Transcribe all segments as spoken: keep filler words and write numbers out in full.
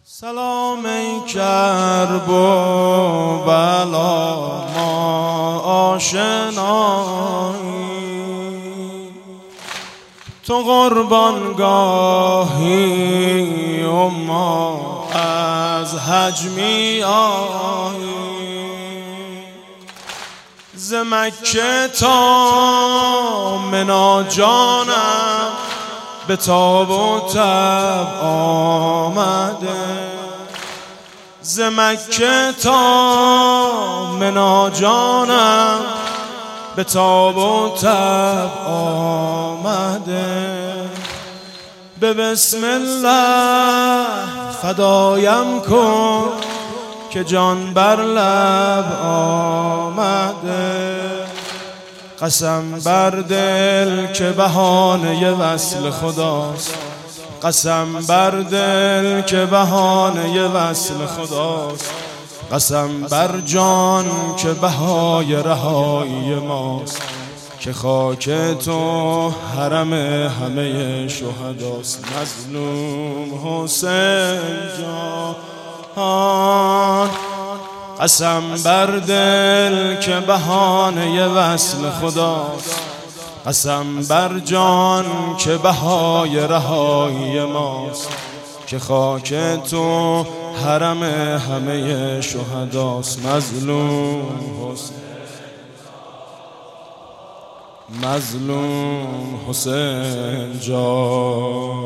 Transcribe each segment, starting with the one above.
سلام ای کرب و بلا ما آشنایی، تو قربانگاهی و ما از حج می آییم. ز مکه تا منی جانم به تاب و تب آمده، ز مکه تا منی جانم به تاب و تب آمده. به بسم الله فدایم کن که جان بر لب آمده. قسم بر دل که بهانه وصل خداست، قسم بر دل که بهانه وصل خداست، قسم بر جان که بهای رهایی ماست، که خاک تو حرم همه شهداست. مظلوم حسین جان، قسم بر دل که بهانه وصل خداست، قسم بر جان که بهای رهایی ماست، که خاک تو حرم همه شهداست. مظلوم حسین، مظلوم حسین جان.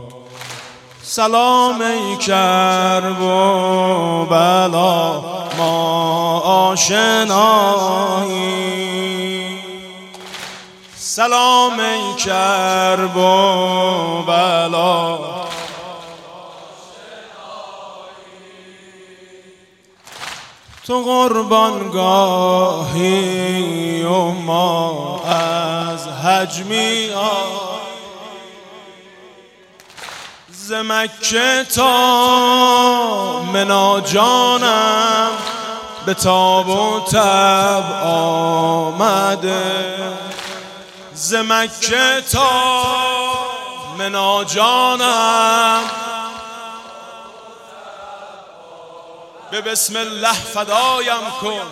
سلام ای کرب و بلا ما آشنایی، سلام ای کرب و بلا تو قربانگاهی و ما از حج می آییم. ز مکه تا منی جانم به تاب و تب آمده، ز مکه تا منی جانم به بسم الله فدایم کن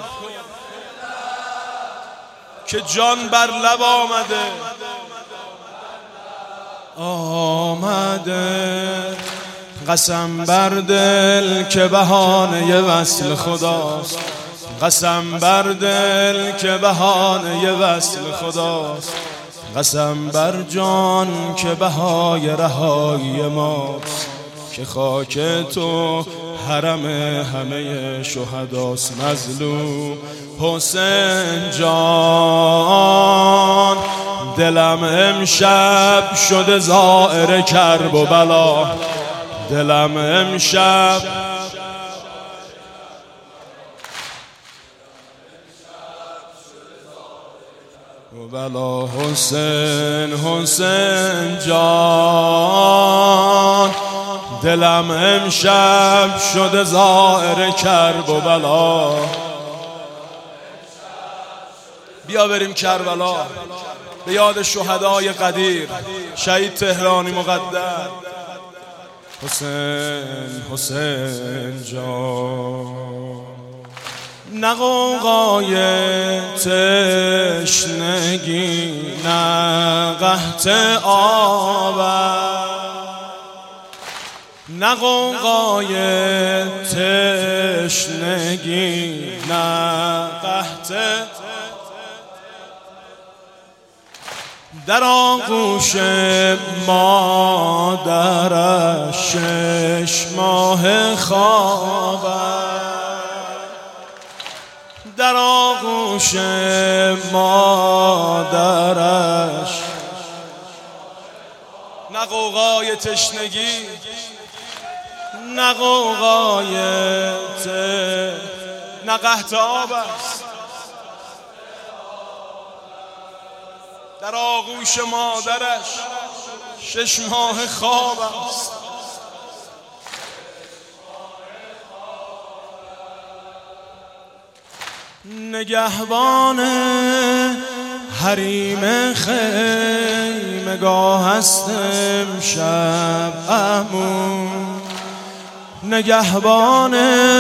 که جان بر لب آمده آمده. قسم بر دل که بهانه وصل خداست، قسم بر دل که بهانه وصل خداست، قسم بر جان که بهای رهایی ماست، که خاک تو حرم همه شهداست. مظلوم حسین جان، دلم امشب شده زائر کرب و بلا، دلم امشب و بلا. حسین حسین جان، دلم امشب شده زائر کرب و بلا. بیا بریم کربلا به یاد شهدای قدیر، شهید تهرانی مقدر. حسین حسین جان، نه غوغای تشنگی نه قحط آب، نه غوغای تشنگی نه قحط، در آغوش مادرش شش ماه خواب، در آغوش مادرش. نه غوغای تشنگی نه غوغای ت نه قحط آب است، در آغوش مادرش شش ماه خواب است. نگهبان حریم خیمگاه است امشب عمو، نگهبان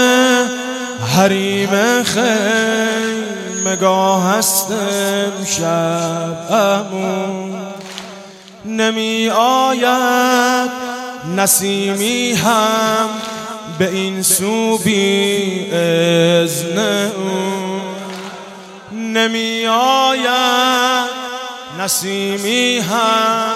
حریم خیمگاه هست امشب امون نمی آید نسیمی هم به این سو بی اذن اون نمی آید نسیمی هم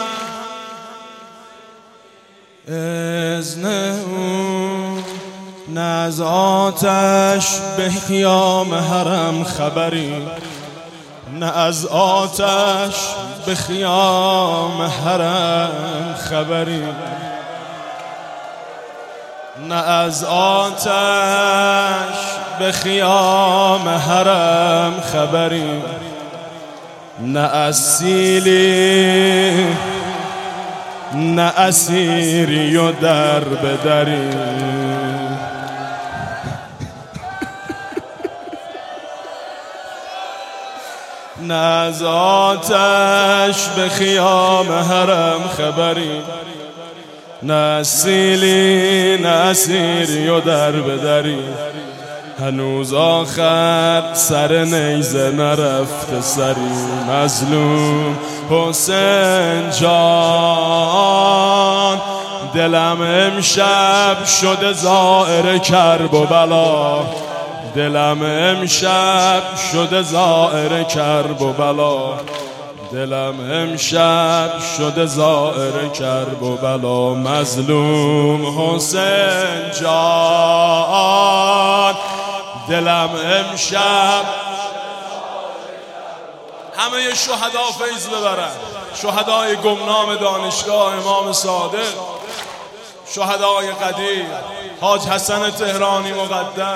اذن اون نه از آتش به خیام حرم خبری نه از آتش به خیام حرم خبری نه از آتش به خیام حرم خبری نه از سیلی نه اسیری و در بدری نه از آتش به خیام حرم خبری نه سیلی نه سیری و در بدری هنوز آخر سر نیزه نرفته سری مظلوم حسین جان دلم امشب شده زائر کرب و بلا دلم امشب شده زائر کرب و بلا دلم امشب شده زائر کرب و بلا مظلوم حسین جان دلم امشب همه شهدا فیض ببرن شهدای گمنام دانشگاه امام صادق شهدای قدیر حاج حسن تهرانی مقدم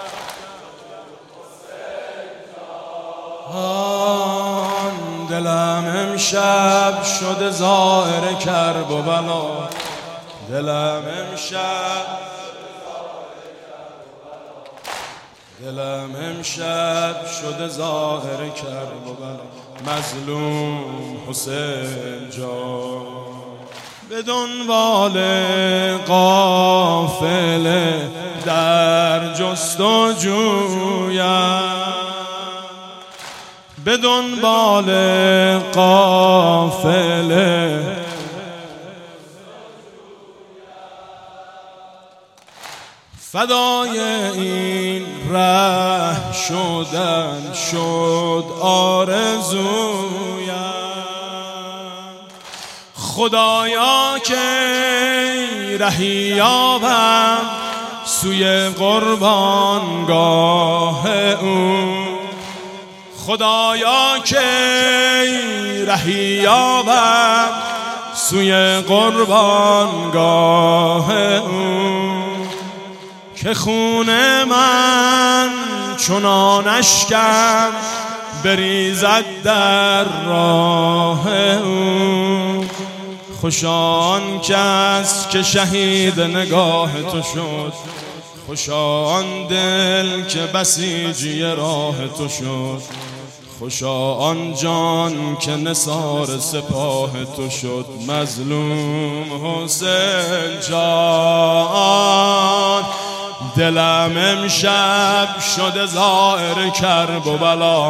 آن دلم امشب شده زائر کرب و بلا دلم امشب دلم امشب شده ظاهر کرب و بلا مظلوم حسین جان به دنبال قافله در جستجویم به دنبال قافله فدای این ره شدن شد آرزویم خدایا که رهی یابم سوی قربانگاه اون خدایا که رهی یابم سوی قربانگاه اون که خون من چنان اشکم بریزد در راه اون خوشان کس که شهید نگاه تو شد خوشان دل که بسیجی راه تو شد خوشا آن جان که نثار سپاه تو شد مظلوم حسین جان دلم امشب شده زائر کرب و بلا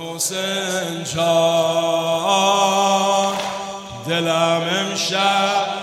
حسین جان دلم امشب